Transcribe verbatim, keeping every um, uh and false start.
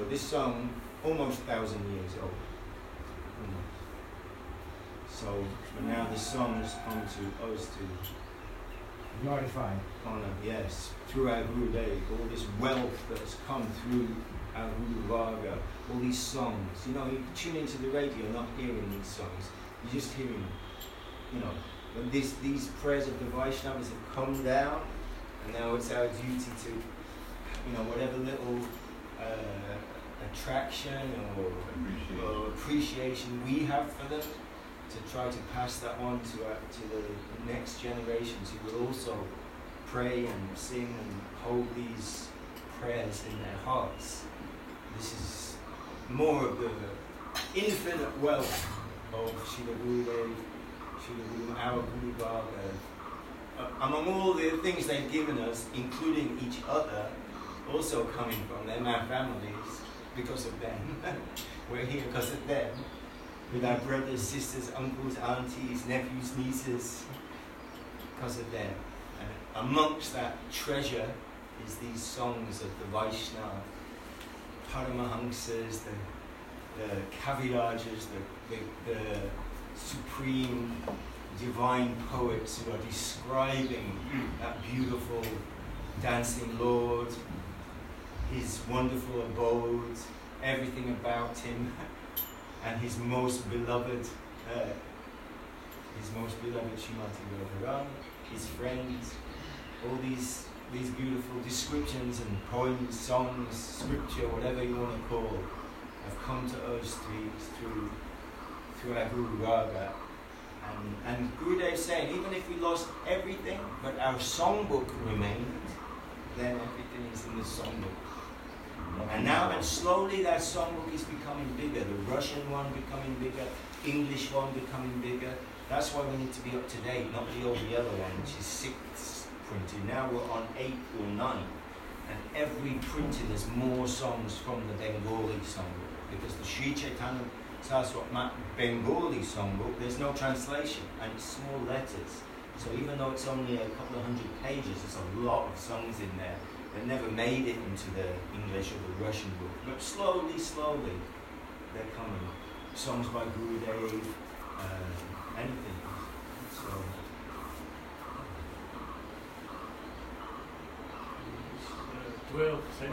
this song, almost a thousand years old. Almost. So, but now the songs come to us to glorify, honor, yes, through our Gurudev, all this wealth that has come through our Guru Varga, all these songs. You know, you tune into the radio, not hearing these songs, you're just hearing, you know, but this, these prayers of the Vaishnavas have come down, and now it's our duty to, you know, whatever little uh, attraction or appreciation. or appreciation we have for them, to try to pass that on to our, to the next generations who will also pray and sing and hold these prayers in their hearts. This is more of the infinite wealth of Srila Gurudev, Srila Guru, our Guru Varga. Uh, among all the things they've given us, including each other, also coming from them, our families, because of them. We're here because of them. With our brothers, sisters, uncles, aunties, nephews, nieces, because of them. And amongst that treasure is these songs of the Vaishnava, Paramahamsas, the, the Kavirajas, the, the, the supreme divine poets who are describing that beautiful dancing Lord, his wonderful abode, everything about him. And his most beloved, uh, his most beloved Srimati Radharani, his friends, all these these beautiful descriptions and poems, songs, scripture, whatever you want to call, have come to us through through, through our Guru Varga. And, and Gurudev saying, even if we lost everything, but our songbook remained, then everything is in the songbook. And now, and slowly that songbook is becoming bigger. The Russian one becoming bigger, English one becoming bigger. That's why we need to be up to date, not the old yellow one, which is six printed. Now we're on eight or nine. And every printing there's more songs from the Bengali songbook. Because the Sri Chaitanya Saraswat Bengali songbook, there's no translation, and it's small letters. So even though it's only a couple of hundred pages, there's a lot of songs in there that never made it into the English or the Russian book. But slowly, slowly, they're coming. Songs by Gurudev, uh, anything. So, twelve